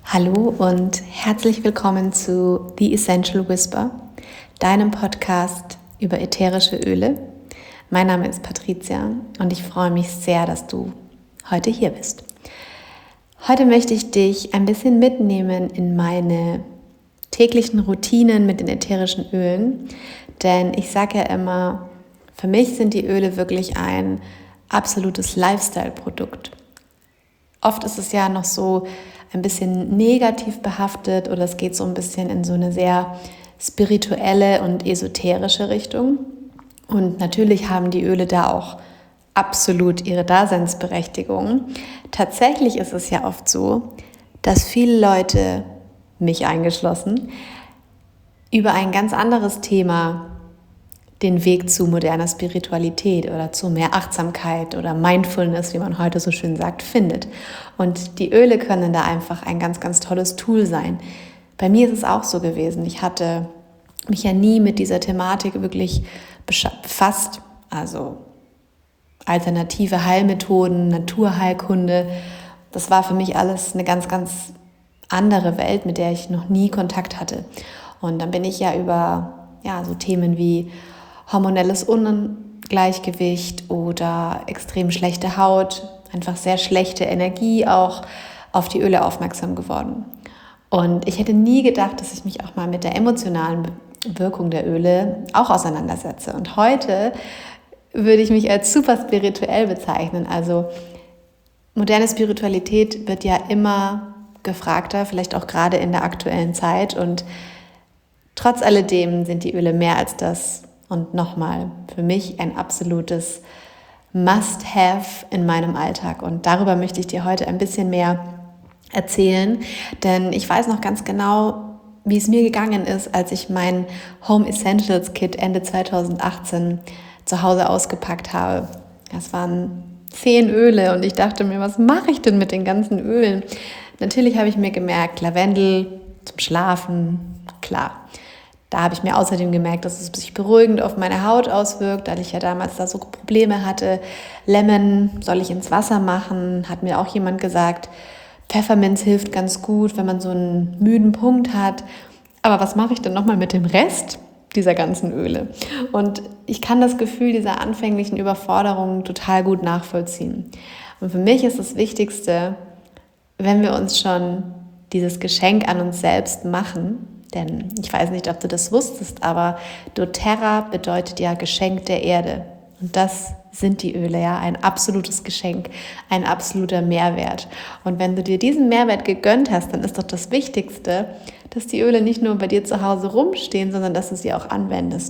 Hallo und herzlich willkommen zu The Essential Whisper, deinem Podcast über ätherische Öle. Mein Name ist Patricia und ich freue mich sehr, dass du heute hier bist. Heute möchte ich dich ein bisschen mitnehmen in meine täglichen Routinen mit den ätherischen Ölen, denn ich sage ja immer, für mich sind die Öle wirklich ein absolutes Lifestyle-Produkt. Oft ist es ja noch so ein bisschen negativ behaftet oder es geht so ein bisschen in so eine sehr spirituelle und esoterische Richtung. Und natürlich haben die Öle da auch absolut ihre Daseinsberechtigung. Tatsächlich ist es ja oft so, dass viele Leute, mich eingeschlossen, über ein ganz anderes Thema den Weg zu moderner Spiritualität oder zu mehr Achtsamkeit oder Mindfulness, wie man heute so schön sagt, findet. Und die Öle können da einfach ein ganz, ganz tolles Tool sein. Bei mir ist es auch so gewesen. Ich hatte mich ja nie mit dieser Thematik wirklich befasst, also alternative Heilmethoden, Naturheilkunde. Das war für mich alles eine ganz, ganz andere Welt, mit der ich noch nie Kontakt hatte. Und dann bin ich ja über so Themen wie hormonelles Ungleichgewicht oder extrem schlechte Haut, einfach sehr schlechte Energie auch auf die Öle aufmerksam geworden. Und ich hätte nie gedacht, dass ich mich auch mal mit der emotionalen Wirkung der Öle auch auseinandersetze. Und heute würde ich mich als super spirituell bezeichnen. Also moderne Spiritualität wird ja immer gefragter, vielleicht auch gerade in der aktuellen Zeit. Und trotz alledem sind die Öle mehr als das. Und nochmal, für mich ein absolutes Must-Have in meinem Alltag. Und darüber möchte ich dir heute ein bisschen mehr erzählen. Denn ich weiß noch ganz genau, wie es mir gegangen ist, als ich mein Home Essentials Kit Ende 2018 zu Hause ausgepackt habe. Das waren 10 Öle und ich dachte mir, was mache ich denn mit den ganzen Ölen? Natürlich habe ich mir gemerkt, Lavendel zum Schlafen, klar. Da habe ich mir außerdem gemerkt, dass es sich beruhigend auf meine Haut auswirkt, weil ich ja damals da so Probleme hatte. Lemon soll ich ins Wasser machen, hat mir auch jemand gesagt. Pfefferminz hilft ganz gut, wenn man so einen müden Punkt hat. Aber was mache ich denn nochmal mit dem Rest dieser ganzen Öle? Und ich kann das Gefühl dieser anfänglichen Überforderung total gut nachvollziehen. Und für mich ist das Wichtigste, wenn wir uns schon dieses Geschenk an uns selbst machen, denn ich weiß nicht, ob du das wusstest, aber doTERRA bedeutet ja Geschenk der Erde. Und das sind die Öle, ja, ein absolutes Geschenk, ein absoluter Mehrwert. Und wenn du dir diesen Mehrwert gegönnt hast, dann ist doch das Wichtigste, dass die Öle nicht nur bei dir zu Hause rumstehen, sondern dass du sie auch anwendest.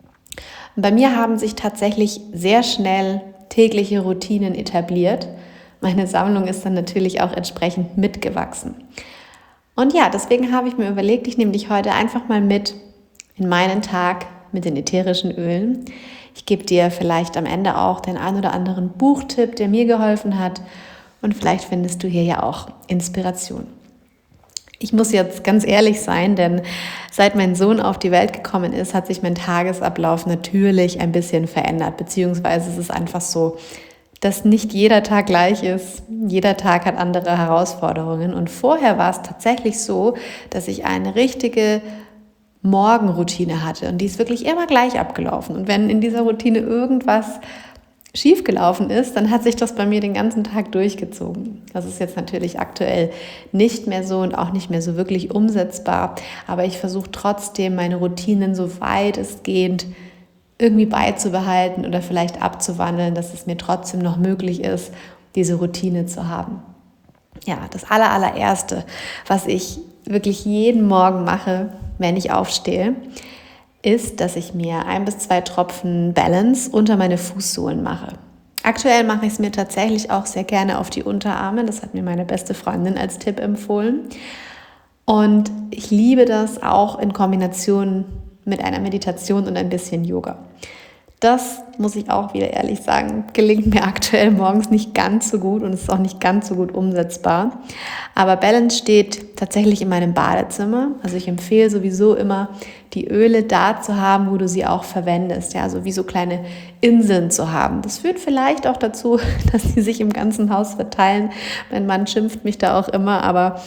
Und bei mir haben sich tatsächlich sehr schnell tägliche Routinen etabliert. Meine Sammlung ist dann natürlich auch entsprechend mitgewachsen. Und ja, deswegen habe ich mir überlegt, ich nehme dich heute einfach mal mit in meinen Tag mit den ätherischen Ölen. Ich gebe dir vielleicht am Ende auch den ein oder anderen Buchtipp, der mir geholfen hat. Und vielleicht findest du hier ja auch Inspiration. Ich muss jetzt ganz ehrlich sein, denn seit mein Sohn auf die Welt gekommen ist, hat sich mein Tagesablauf natürlich ein bisschen verändert. Beziehungsweise es ist einfach so, dass nicht jeder Tag gleich ist. Jeder Tag hat andere Herausforderungen. Und vorher war es tatsächlich so, dass ich eine richtige Morgenroutine hatte. Und die ist wirklich immer gleich abgelaufen. Und wenn in dieser Routine irgendwas schiefgelaufen ist, dann hat sich das bei mir den ganzen Tag durchgezogen. Das ist jetzt natürlich aktuell nicht mehr so und auch nicht mehr so wirklich umsetzbar. Aber ich versuche trotzdem, meine Routinen so weit es geht irgendwie beizubehalten oder vielleicht abzuwandeln, dass es mir trotzdem noch möglich ist, diese Routine zu haben. Ja, das allererste, was ich wirklich jeden Morgen mache, wenn ich aufstehe, ist, dass ich mir 1 bis 2 Tropfen Balance unter meine Fußsohlen mache. Aktuell mache ich es mir tatsächlich auch sehr gerne auf die Unterarme. Das hat mir meine beste Freundin als Tipp empfohlen. Und ich liebe das auch in Kombination mit einer Meditation und ein bisschen Yoga. Das, muss ich auch wieder ehrlich sagen, gelingt mir aktuell morgens nicht ganz so gut und ist auch nicht ganz so gut umsetzbar. Aber Balance steht tatsächlich in meinem Badezimmer. Also ich empfehle sowieso immer, die Öle da zu haben, wo du sie auch verwendest. Ja, also wie so kleine Inseln zu haben. Das führt vielleicht auch dazu, dass sie sich im ganzen Haus verteilen. Mein Mann schimpft mich da auch immer, aber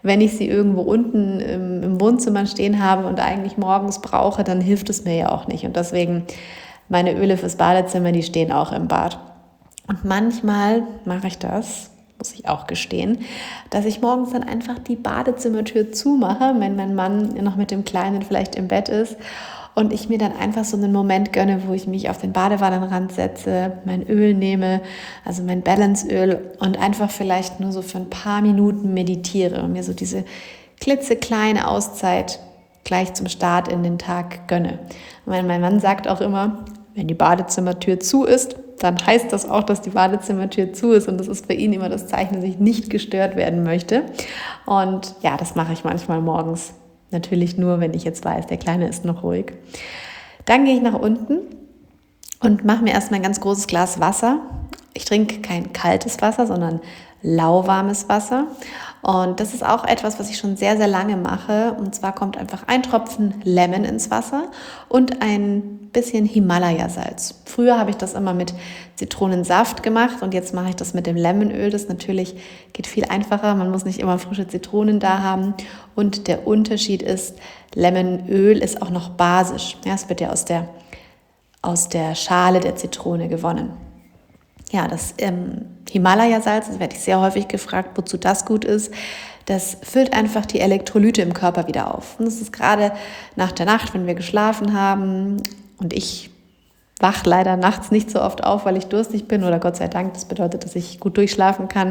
wenn ich sie irgendwo unten im Wohnzimmer stehen habe und eigentlich morgens brauche, dann hilft es mir ja auch nicht. Und deswegen meine Öle fürs Badezimmer, die stehen auch im Bad. Und manchmal mache ich das, muss ich auch gestehen, dass ich morgens dann einfach die Badezimmertür zumache, wenn mein Mann noch mit dem Kleinen vielleicht im Bett ist und ich mir dann einfach so einen Moment gönne, wo ich mich auf den Badewannenrand setze, mein Öl nehme, also mein Balanceöl und einfach vielleicht nur so für ein paar Minuten meditiere und mir so diese klitzekleine Auszeit gleich zum Start in den Tag gönne. Und mein Mann sagt auch immer, wenn die Badezimmertür zu ist, dann heißt das auch, dass die Badezimmertür zu ist und das ist für ihn immer das Zeichen, dass ich nicht gestört werden möchte. Und ja, das mache ich manchmal morgens. Natürlich nur, wenn ich jetzt weiß, der Kleine ist noch ruhig. Dann gehe ich nach unten und mache mir erstmal ein ganz großes Glas Wasser. Ich trinke kein kaltes Wasser, sondern lauwarmes Wasser. Und das ist auch etwas, was ich schon sehr, sehr lange mache. Und zwar kommt einfach ein Tropfen Lemon ins Wasser und ein bisschen Himalaya-Salz. Früher habe ich das immer mit Zitronensaft gemacht und jetzt mache ich das mit dem Lemonöl. Das natürlich geht viel einfacher. Man muss nicht immer frische Zitronen da haben. Und der Unterschied ist, Lemonöl ist auch noch basisch. Ja, es wird ja aus der Schale der Zitrone gewonnen. Ja, das Himalaya-Salz, das werde ich sehr häufig gefragt, wozu das gut ist. Das füllt einfach die Elektrolyte im Körper wieder auf. Und das ist gerade nach der Nacht, wenn wir geschlafen haben und ich wach leider nachts nicht so oft auf, weil ich durstig bin oder Gott sei Dank, das bedeutet, dass ich gut durchschlafen kann.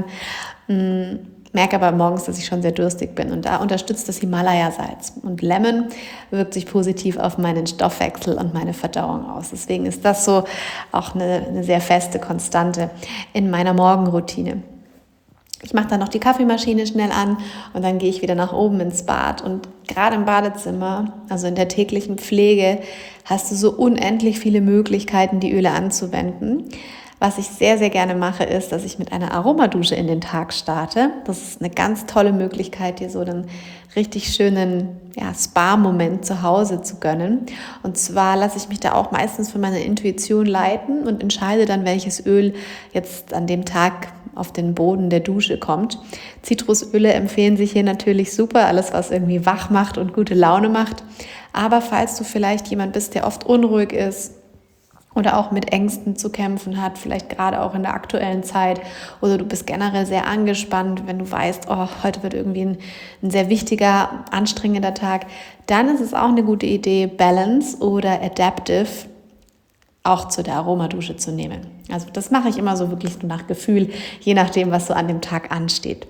Merke aber morgens, dass ich schon sehr durstig bin und da unterstützt das Himalaya-Salz. Und Lemon wirkt sich positiv auf meinen Stoffwechsel und meine Verdauung aus. Deswegen ist das so auch eine sehr feste Konstante in meiner Morgenroutine. Ich mache dann noch die Kaffeemaschine schnell an und dann gehe ich wieder nach oben ins Bad. Und gerade im Badezimmer, also in der täglichen Pflege, hast du so unendlich viele Möglichkeiten, die Öle anzuwenden. Was ich sehr, sehr gerne mache, ist, dass ich mit einer Aromadusche in den Tag starte. Das ist eine ganz tolle Möglichkeit, dir so einen richtig schönen Spa-Moment zu Hause zu gönnen. Und zwar lasse ich mich da auch meistens von meiner Intuition leiten und entscheide dann, welches Öl jetzt an dem Tag auf den Boden der Dusche kommt. Zitrusöle empfehlen sich hier natürlich super, alles was irgendwie wach macht und gute Laune macht. Aber falls du vielleicht jemand bist, der oft unruhig ist, oder auch mit Ängsten zu kämpfen hat, vielleicht gerade auch in der aktuellen Zeit, oder du bist generell sehr angespannt, wenn du weißt, heute wird irgendwie ein sehr wichtiger, anstrengender Tag, dann ist es auch eine gute Idee, Balance oder Adaptive auch zu der Aromadusche zu nehmen. Also das mache ich immer so wirklich nur nach Gefühl, je nachdem, was so an dem Tag ansteht.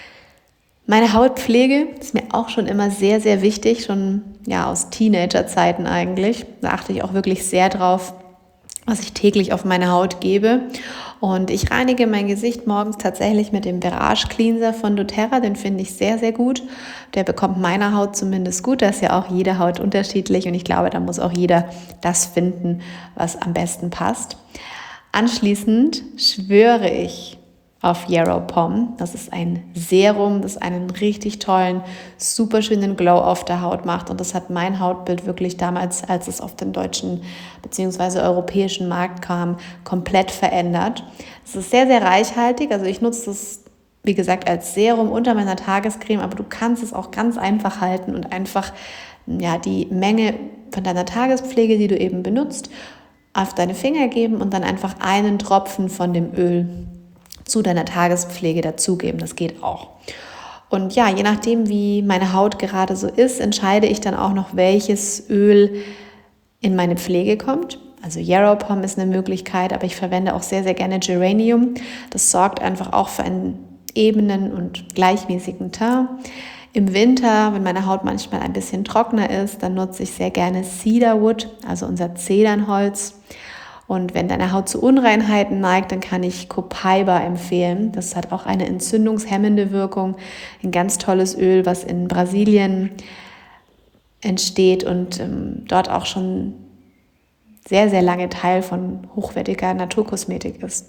Meine Hautpflege ist mir auch schon immer sehr, sehr wichtig, schon aus Teenagerzeiten eigentlich. Da achte ich auch wirklich sehr drauf, was ich täglich auf meine Haut gebe. Und ich reinige mein Gesicht morgens tatsächlich mit dem Virage Cleanser von doTERRA. Den finde ich sehr, sehr gut. Der bekommt meiner Haut zumindest gut. Da ist ja auch jede Haut unterschiedlich und ich glaube, da muss auch jeder das finden, was am besten passt. Anschließend schwöre ich auf Yarrow Pom. Das ist ein Serum, das einen richtig tollen, super schönen Glow auf der Haut macht. Und das hat mein Hautbild wirklich damals, als es auf den deutschen bzw. europäischen Markt kam, komplett verändert. Es ist sehr, sehr reichhaltig. Also ich nutze das, wie gesagt, als Serum unter meiner Tagescreme, aber du kannst es auch ganz einfach halten und einfach die Menge von deiner Tagespflege, die du eben benutzt, auf deine Finger geben und dann einfach einen Tropfen von dem Öl zu deiner Tagespflege dazugeben. Das geht auch. Und je nachdem, wie meine Haut gerade so ist, entscheide ich dann auch noch, welches Öl in meine Pflege kommt. Also Yarrow Pom ist eine Möglichkeit, aber ich verwende auch sehr, sehr gerne Geranium. Das sorgt einfach auch für einen ebenen und gleichmäßigen Teint. Im Winter, wenn meine Haut manchmal ein bisschen trockener ist, dann nutze ich sehr gerne Cedarwood, also unser Zedernholz. Und wenn deine Haut zu Unreinheiten neigt, dann kann ich Copaiba empfehlen. Das hat auch eine entzündungshemmende Wirkung. Ein ganz tolles Öl, was in Brasilien entsteht und dort auch schon sehr, sehr lange Teil von hochwertiger Naturkosmetik ist.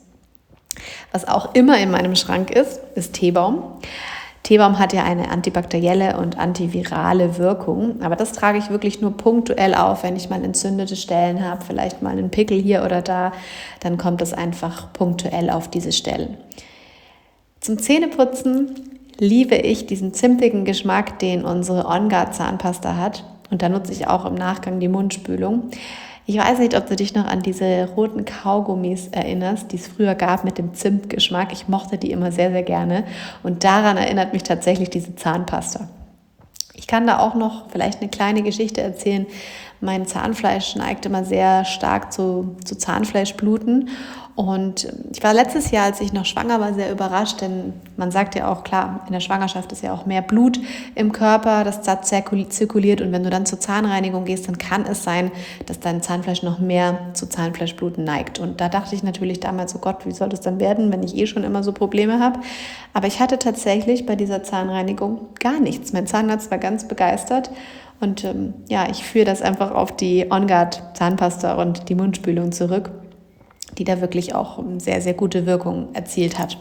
Was auch immer in meinem Schrank ist Teebaum. Teebaum hat ja eine antibakterielle und antivirale Wirkung, aber das trage ich wirklich nur punktuell auf, wenn ich mal entzündete Stellen habe, vielleicht mal einen Pickel hier oder da, dann kommt das einfach punktuell auf diese Stellen. Zum Zähneputzen liebe ich diesen zimtigen Geschmack, den unsere On Guard Zahnpasta hat. Und da nutze ich auch im Nachgang die Mundspülung. Ich weiß nicht, ob du dich noch an diese roten Kaugummis erinnerst, die es früher gab mit dem Zimtgeschmack. Ich mochte die immer sehr, sehr gerne. Und daran erinnert mich tatsächlich diese Zahnpasta. Ich kann da auch noch vielleicht eine kleine Geschichte erzählen. Mein Zahnfleisch neigt immer sehr stark zu Zahnfleischbluten. Und ich war letztes Jahr, als ich noch schwanger war, sehr überrascht, denn man sagt ja auch, klar, in der Schwangerschaft ist ja auch mehr Blut im Körper, das zirkuliert, und wenn du dann zur Zahnreinigung gehst, dann kann es sein, dass dein Zahnfleisch noch mehr zu Zahnfleischbluten neigt. Und da dachte ich natürlich damals, oh Gott, wie soll das dann werden, wenn ich schon immer so Probleme habe? Aber ich hatte tatsächlich bei dieser Zahnreinigung gar nichts. Mein Zahnarzt war ganz begeistert. Und ich führe das einfach auf die On Guard Zahnpasta und die Mundspülung zurück, die da wirklich auch sehr, sehr gute Wirkung erzielt hat.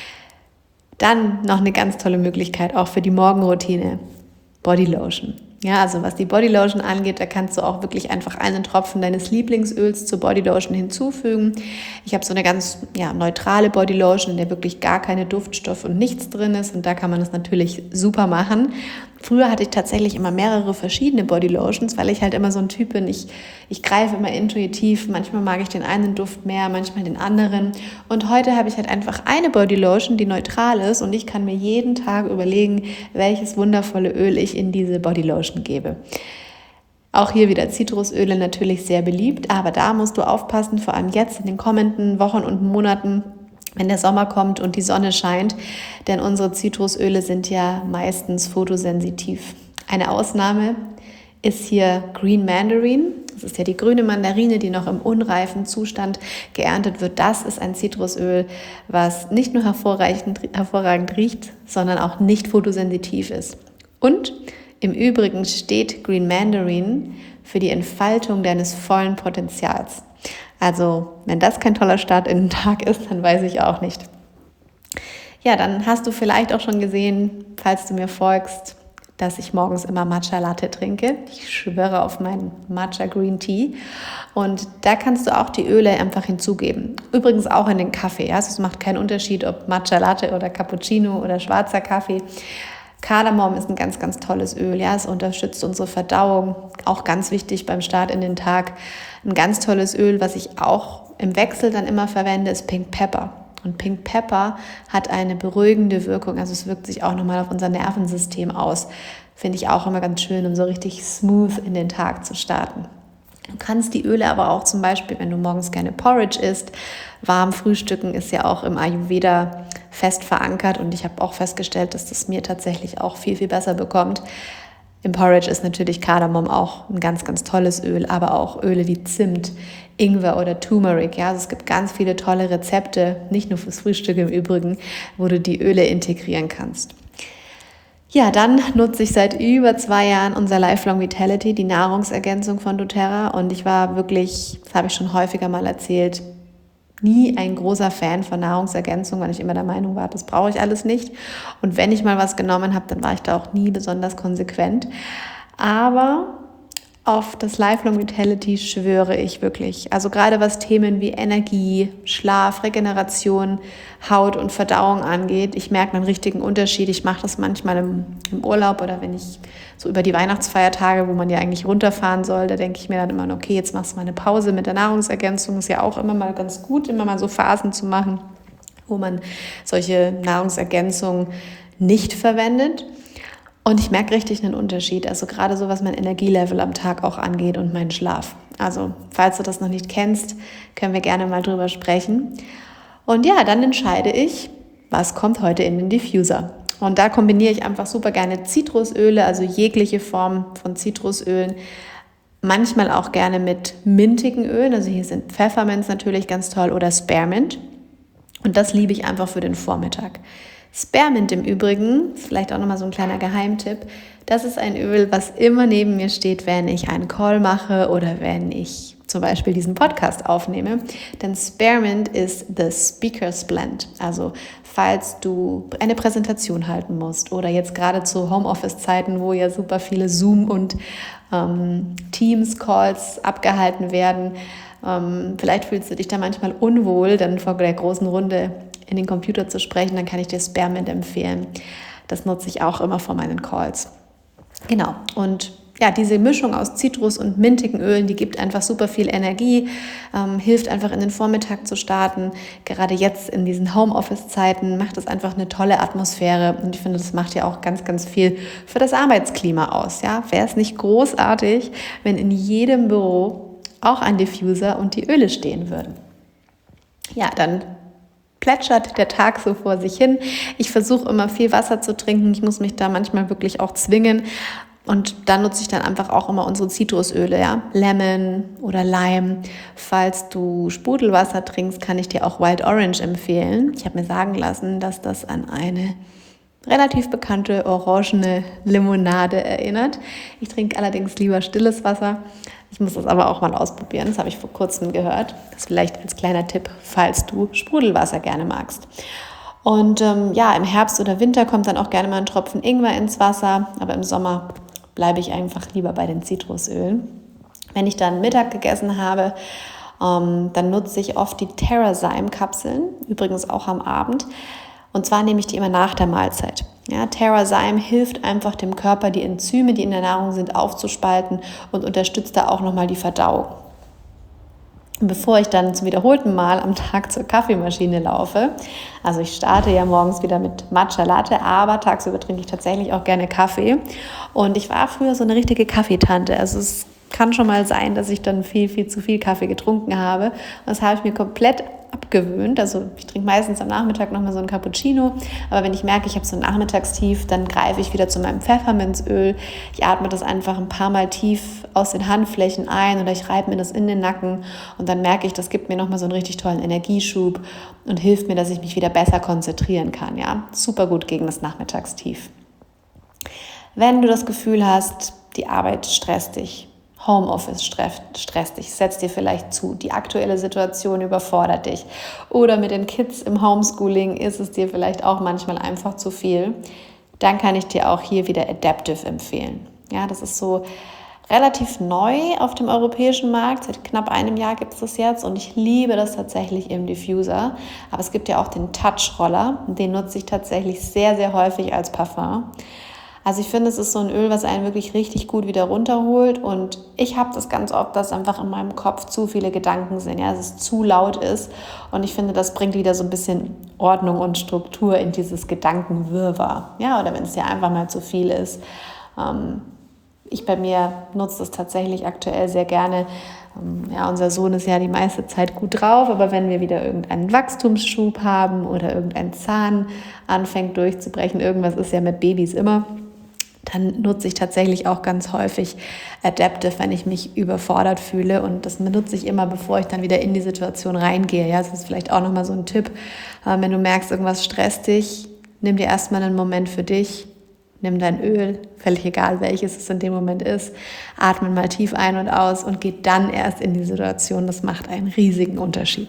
Dann noch eine ganz tolle Möglichkeit, auch für die Morgenroutine, Bodylotion. Ja, also was die Bodylotion angeht, da kannst du auch wirklich einfach einen Tropfen deines Lieblingsöls zur Bodylotion hinzufügen. Ich habe so eine ganz neutrale Bodylotion, in der wirklich gar keine Duftstoffe und nichts drin ist, und da kann man das natürlich super machen. Früher hatte ich tatsächlich immer mehrere verschiedene Bodylotions, weil ich halt immer so ein Typ bin. Ich greife immer intuitiv. Manchmal mag ich den einen Duft mehr, manchmal den anderen. Und heute habe ich halt einfach eine Bodylotion, die neutral ist, und ich kann mir jeden Tag überlegen, welches wundervolle Öl ich in diese Bodylotion gebe. Auch hier wieder Zitrusöle natürlich sehr beliebt, aber da musst du aufpassen, vor allem jetzt in den kommenden Wochen und Monaten, wenn der Sommer kommt und die Sonne scheint, denn unsere Zitrusöle sind ja meistens photosensitiv. Eine Ausnahme ist hier Green Mandarin. Das ist ja die grüne Mandarine, die noch im unreifen Zustand geerntet wird. Das ist ein Zitrusöl, was nicht nur hervorragend riecht, sondern auch nicht photosensitiv ist. Und im Übrigen steht Green Mandarin für die Entfaltung deines vollen Potenzials. Also, wenn das kein toller Start in den Tag ist, dann weiß ich auch nicht. Ja, dann hast du vielleicht auch schon gesehen, falls du mir folgst, dass ich morgens immer Matcha Latte trinke. Ich schwöre auf meinen Matcha Green Tea. Und da kannst du auch die Öle einfach hinzugeben. Übrigens auch in den Kaffee. Ja? Also es macht keinen Unterschied, ob Matcha Latte oder Cappuccino oder schwarzer Kaffee. Kardamom ist ein ganz, ganz tolles Öl. Ja? Es unterstützt unsere Verdauung. Auch ganz wichtig beim Start in den Tag. Ein ganz tolles Öl, was ich auch im Wechsel dann immer verwende, ist Pink Pepper. Und Pink Pepper hat eine beruhigende Wirkung, also es wirkt sich auch nochmal auf unser Nervensystem aus. Finde ich auch immer ganz schön, um so richtig smooth in den Tag zu starten. Du kannst die Öle aber auch zum Beispiel, wenn du morgens gerne Porridge isst, warm frühstücken ist ja auch im Ayurveda fest verankert, und ich habe auch festgestellt, dass das mir tatsächlich auch viel, viel besser bekommt. Im Porridge ist natürlich Kardamom auch ein ganz, ganz tolles Öl, aber auch Öle wie Zimt, Ingwer oder Turmeric. Ja, also es gibt ganz viele tolle Rezepte, nicht nur fürs Frühstück im Übrigen, wo du die Öle integrieren kannst. Ja, dann nutze ich seit über 2 Jahren unser Lifelong Vitality, die Nahrungsergänzung von doTERRA, und ich war wirklich, das habe ich schon häufiger mal erzählt, nie ein großer Fan von Nahrungsergänzung, weil ich immer der Meinung war, das brauche ich alles nicht. Und wenn ich mal was genommen habe, dann war ich da auch nie besonders konsequent. Aber auf das Lifelong Vitality schwöre ich wirklich. Also gerade was Themen wie Energie, Schlaf, Regeneration, Haut und Verdauung angeht, ich merke einen richtigen Unterschied. Ich mache das manchmal im Urlaub oder wenn ich so über die Weihnachtsfeiertage, wo man ja eigentlich runterfahren soll, da denke ich mir dann immer, okay, jetzt machst du mal eine Pause mit der Nahrungsergänzung. Ist ja auch immer mal ganz gut, immer mal so Phasen zu machen, wo man solche Nahrungsergänzungen nicht verwendet. Und ich merke richtig einen Unterschied, also gerade so, was mein Energielevel am Tag auch angeht und meinen Schlaf. Also, falls du das noch nicht kennst, können wir gerne mal drüber sprechen. Und ja, dann entscheide ich, was kommt heute in den Diffuser. Und da kombiniere ich einfach super gerne Zitrusöle, also jegliche Form von Zitrusölen. Manchmal auch gerne mit mintigen Ölen, also hier sind Pfefferminz natürlich ganz toll oder Spearmint. Und das liebe ich einfach für den Vormittag. Spearmint im Übrigen, vielleicht auch nochmal so ein kleiner Geheimtipp, das ist ein Öl, was immer neben mir steht, wenn ich einen Call mache oder wenn ich zum Beispiel diesen Podcast aufnehme. Denn Spearmint ist the Speaker's Blend. Also falls du eine Präsentation halten musst oder jetzt gerade zu Homeoffice-Zeiten, wo ja super viele Zoom- und Teams-Calls abgehalten werden, vielleicht fühlst du dich da manchmal unwohl, dann vor der großen Runde in den Computer zu sprechen, dann kann ich dir Spearmint empfehlen. Das nutze ich auch immer vor meinen Calls. Genau, und ja, diese Mischung aus Zitrus und mintigen Ölen, die gibt einfach super viel Energie, hilft einfach in den Vormittag zu starten. Gerade jetzt in diesen Homeoffice-Zeiten macht es einfach eine tolle Atmosphäre und ich finde, das macht ja auch ganz, ganz viel für das Arbeitsklima aus. Ja? Wäre es nicht großartig, wenn in jedem Büro auch ein Diffuser und die Öle stehen würden? Ja, dann plätschert der Tag so vor sich hin. Ich versuche immer viel Wasser zu trinken. Ich muss mich da manchmal wirklich auch zwingen. Und dann nutze ich dann einfach auch immer unsere Zitrusöle, ja, Lemon oder Lime. Falls du Sprudelwasser trinkst, kann ich dir auch Wild Orange empfehlen. Ich habe mir sagen lassen, dass das an eine relativ bekannte orangene Limonade erinnert. Ich trinke allerdings lieber stilles Wasser. Ich muss das aber auch mal ausprobieren. Das habe ich vor kurzem gehört. Das vielleicht als kleiner Tipp, falls du Sprudelwasser gerne magst. Und ja, im Herbst oder Winter kommt dann auch gerne mal ein Tropfen Ingwer ins Wasser, aber im Sommer bleibe ich einfach lieber bei den Zitrusölen. Wenn ich dann Mittag gegessen habe, dann nutze ich oft die TerraZyme-Kapseln, übrigens auch am Abend. Und zwar nehme ich die immer nach der Mahlzeit. Ja, TerraZyme hilft einfach dem Körper, die Enzyme, die in der Nahrung sind, aufzuspalten und unterstützt da auch nochmal die Verdauung. Und bevor ich dann zum wiederholten Mal am Tag zur Kaffeemaschine laufe, also ich starte ja morgens wieder mit Matcha Latte, aber tagsüber trinke ich tatsächlich auch gerne Kaffee. Und ich war früher so eine richtige Kaffeetante. Also es kann schon mal sein, dass ich dann viel zu viel Kaffee getrunken habe. Und das habe ich mir komplett abgewöhnt. Also ich trinke meistens am Nachmittag nochmal so ein Cappuccino. Aber wenn ich merke, ich habe so ein Nachmittagstief, dann greife ich wieder zu meinem Pfefferminzöl. Ich atme das einfach ein paar Mal tief aus den Handflächen ein oder ich reibe mir das in den Nacken. Und dann merke ich, das gibt mir nochmal so einen richtig tollen Energieschub und hilft mir, dass ich mich wieder besser konzentrieren kann. Ja? Super gut gegen das Nachmittagstief. Wenn du das Gefühl hast, die Arbeit stresst dich, Homeoffice stresst dich, setzt dir vielleicht zu, die aktuelle Situation überfordert dich oder mit den Kids im Homeschooling ist es dir vielleicht auch manchmal einfach zu viel, dann kann ich dir auch hier wieder Adaptive empfehlen. Ja, das ist so relativ neu auf dem europäischen Markt, seit knapp einem Jahr gibt es das jetzt und ich liebe das tatsächlich im Diffuser, aber es gibt ja auch den Touch-Roller, den nutze ich tatsächlich sehr, sehr häufig als Parfum. Also ich finde, es ist so ein Öl, was einen wirklich richtig gut wieder runterholt und ich habe das ganz oft, dass einfach in meinem Kopf zu viele Gedanken sind, ja, dass es zu laut ist und ich finde, das bringt wieder so ein bisschen Ordnung und Struktur in dieses Gedankenwirrwarr, ja, oder wenn es ja einfach mal zu viel ist. Ich bei mir nutze das tatsächlich aktuell sehr gerne. Ja, unser Sohn ist ja die meiste Zeit gut drauf, aber wenn wir wieder irgendeinen Wachstumsschub haben oder irgendein Zahn anfängt durchzubrechen, irgendwas ist ja mit Babys immer, dann nutze ich tatsächlich auch ganz häufig Adaptive, wenn ich mich überfordert fühle. Und das benutze ich immer, bevor ich dann wieder in die Situation reingehe. Ja, das ist vielleicht auch nochmal so ein Tipp. Wenn du merkst, irgendwas stresst dich, nimm dir erstmal einen Moment für dich. Nimm dein Öl, völlig egal welches es in dem Moment ist, atme mal tief ein und aus und geh dann erst in die Situation. Das macht einen riesigen Unterschied.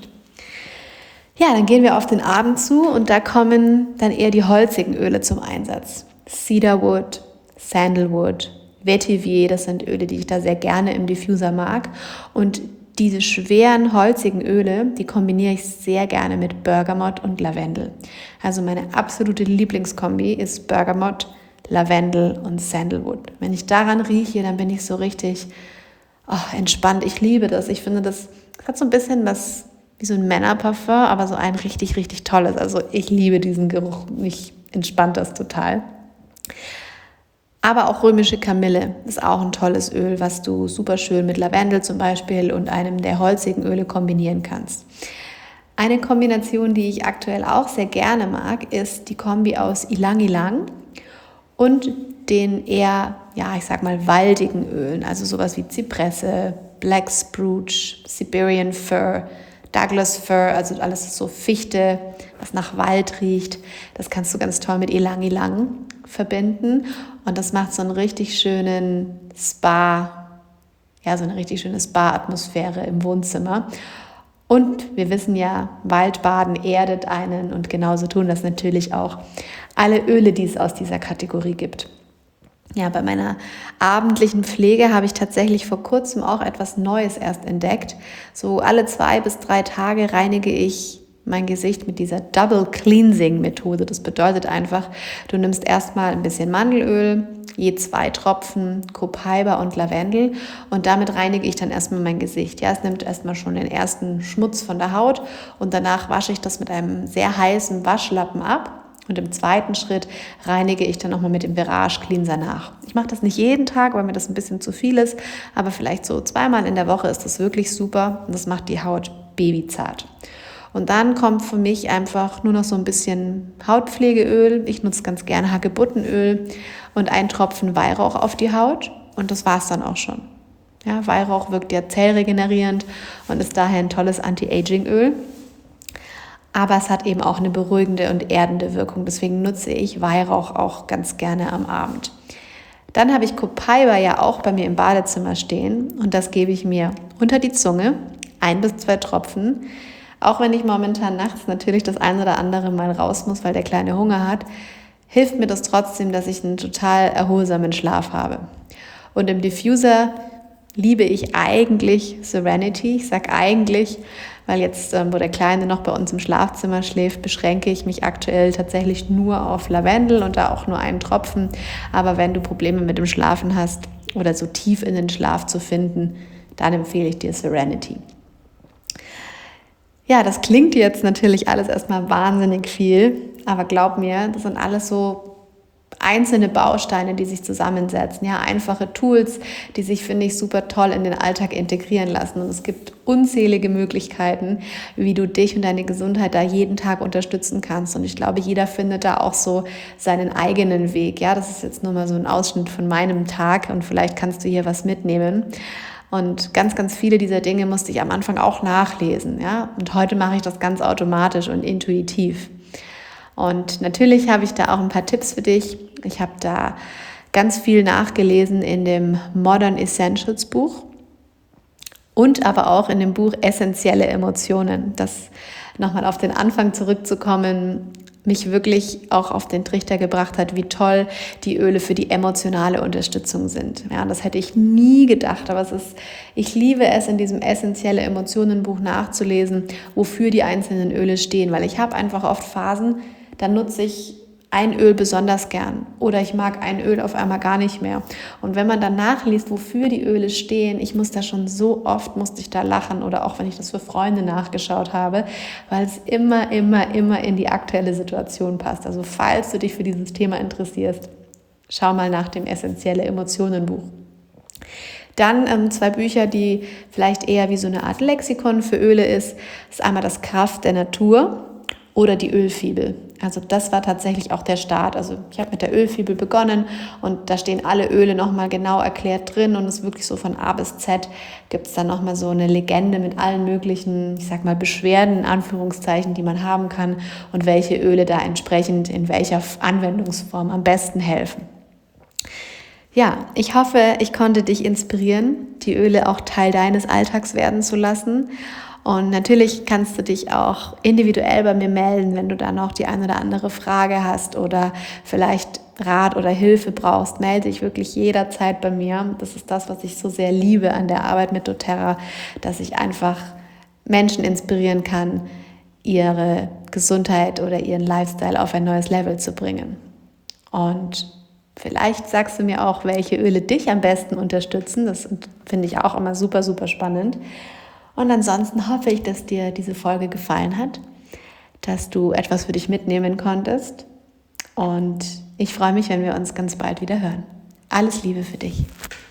Ja, dann gehen wir auf den Abend zu und da kommen dann eher die holzigen Öle zum Einsatz. Cedarwood, Sandalwood, Vetiver, das sind Öle, die ich da sehr gerne im Diffuser mag. Und diese schweren, holzigen Öle, die kombiniere ich sehr gerne mit Bergamot und Lavendel. Also meine absolute Lieblingskombi ist Bergamot, Lavendel und Sandalwood. Wenn ich daran rieche, dann bin ich so richtig entspannt. Ich liebe das. Ich finde, das hat so ein bisschen was wie so ein Männerparfum, aber so ein richtig, richtig tolles. Also ich liebe diesen Geruch. Mich entspannt das total. Aber auch römische Kamille ist auch ein tolles Öl, was du super schön mit Lavendel zum Beispiel und einem der holzigen Öle kombinieren kannst. Eine Kombination, die ich aktuell auch sehr gerne mag, ist die Kombi aus Ylang Ylang und den eher, ja, ich sag mal, waldigen Ölen, also sowas wie Zypresse, Black Spruce, Siberian Fir, Douglas Fir, also alles so Fichte, was nach Wald riecht. Das kannst du ganz toll mit Ylang Ylang verbinden und das macht so einen richtig schönen Spa, ja, so eine richtig schöne Spa-Atmosphäre im Wohnzimmer. Und wir wissen ja, Waldbaden erdet einen und genauso tun das natürlich auch alle Öle, die es aus dieser Kategorie gibt. Ja, bei meiner abendlichen Pflege habe ich tatsächlich vor kurzem auch etwas Neues erst entdeckt. So alle 2 bis 3 Tage reinige ich mein Gesicht mit dieser Double Cleansing Methode. Das bedeutet einfach, du nimmst erstmal ein bisschen Mandelöl, je 2 Tropfen Copaiba und Lavendel und damit reinige ich dann erstmal mein Gesicht. Ja, es nimmt erstmal schon den ersten Schmutz von der Haut und danach wasche ich das mit einem sehr heißen Waschlappen ab. Und im zweiten Schritt reinige ich dann nochmal mit dem Virage Cleanser nach. Ich mache das nicht jeden Tag, weil mir das ein bisschen zu viel ist, aber vielleicht so 2-mal in der Woche ist das wirklich super und das macht die Haut babyzart. Und dann kommt für mich einfach nur noch so ein bisschen Hautpflegeöl. Ich nutze ganz gerne Hagebuttenöl und 1 Tropfen Weihrauch auf die Haut und das war es dann auch schon. Ja, Weihrauch wirkt ja zellregenerierend und ist daher ein tolles Anti-Aging-Öl. Aber es hat eben auch eine beruhigende und erdende Wirkung. Deswegen nutze ich Weihrauch auch ganz gerne am Abend. Dann habe ich Copaiba ja auch bei mir im Badezimmer stehen und das gebe ich mir unter die Zunge, 1 bis 2 Tropfen. Auch wenn ich momentan nachts natürlich das ein oder andere Mal raus muss, weil der Kleine Hunger hat, hilft mir das trotzdem, dass ich einen total erholsamen Schlaf habe. Und im Diffuser liebe ich eigentlich Serenity. Ich sage eigentlich, weil jetzt, wo der Kleine noch bei uns im Schlafzimmer schläft, beschränke ich mich aktuell tatsächlich nur auf Lavendel und da auch nur 1 Tropfen. Aber wenn du Probleme mit dem Schlafen hast oder so tief in den Schlaf zu finden, dann empfehle ich dir Serenity. Ja, das klingt jetzt natürlich alles erstmal wahnsinnig viel, aber glaub mir, das sind alles so einzelne Bausteine, die sich zusammensetzen, ja, einfache Tools, die sich, finde ich, super toll in den Alltag integrieren lassen. Und es gibt unzählige Möglichkeiten, wie du dich und deine Gesundheit da jeden Tag unterstützen kannst. Und ich glaube, jeder findet da auch so seinen eigenen Weg. Ja, das ist jetzt nur mal so ein Ausschnitt von meinem Tag und vielleicht kannst du hier was mitnehmen. Und ganz, ganz viele dieser Dinge musste ich am Anfang auch nachlesen, ja. Und heute mache ich das ganz automatisch und intuitiv. Und natürlich habe ich da auch ein paar Tipps für dich. Ich habe da ganz viel nachgelesen in dem Modern Essentials Buch und aber auch in dem Buch Essentielle Emotionen. Das nochmal auf den Anfang zurückzukommen, mich wirklich auch auf den Trichter gebracht hat, wie toll die Öle für die emotionale Unterstützung sind. Ja, das hätte ich nie gedacht, aber ich liebe es, in diesem Essentielle Emotionen Buch nachzulesen, wofür die einzelnen Öle stehen, weil ich habe einfach oft Phasen, dann nutze ich ein Öl besonders gern oder ich mag ein Öl auf einmal gar nicht mehr. Und wenn man dann nachliest, wofür die Öle stehen, musste ich da lachen oder auch wenn ich das für Freunde nachgeschaut habe, weil es immer in die aktuelle Situation passt. Also falls du dich für dieses Thema interessierst, schau mal nach dem Essentielle Emotionen Buch. Dann 2 Bücher, die vielleicht eher wie so eine Art Lexikon für Öle ist einmal das Kraft der Natur oder die Ölfibel. Also das war tatsächlich auch der Start. Also ich habe mit der Ölfibel begonnen und da stehen alle Öle nochmal genau erklärt drin und es ist wirklich so von A bis Z gibt es dann nochmal so eine Legende mit allen möglichen, ich sag mal Beschwerden, in Anführungszeichen, die man haben kann und welche Öle da entsprechend in welcher Anwendungsform am besten helfen. Ja, ich hoffe, ich konnte dich inspirieren, die Öle auch Teil deines Alltags werden zu lassen. Und natürlich kannst du dich auch individuell bei mir melden, wenn du da noch die eine oder andere Frage hast oder vielleicht Rat oder Hilfe brauchst. Melde dich wirklich jederzeit bei mir. Das ist das, was ich so sehr liebe an der Arbeit mit doTERRA, dass ich einfach Menschen inspirieren kann, ihre Gesundheit oder ihren Lifestyle auf ein neues Level zu bringen. Und vielleicht sagst du mir auch, welche Öle dich am besten unterstützen. Das finde ich auch immer super, super spannend. Und ansonsten hoffe ich, dass dir diese Folge gefallen hat, dass du etwas für dich mitnehmen konntest. Und ich freue mich, wenn wir uns ganz bald wieder hören. Alles Liebe für dich.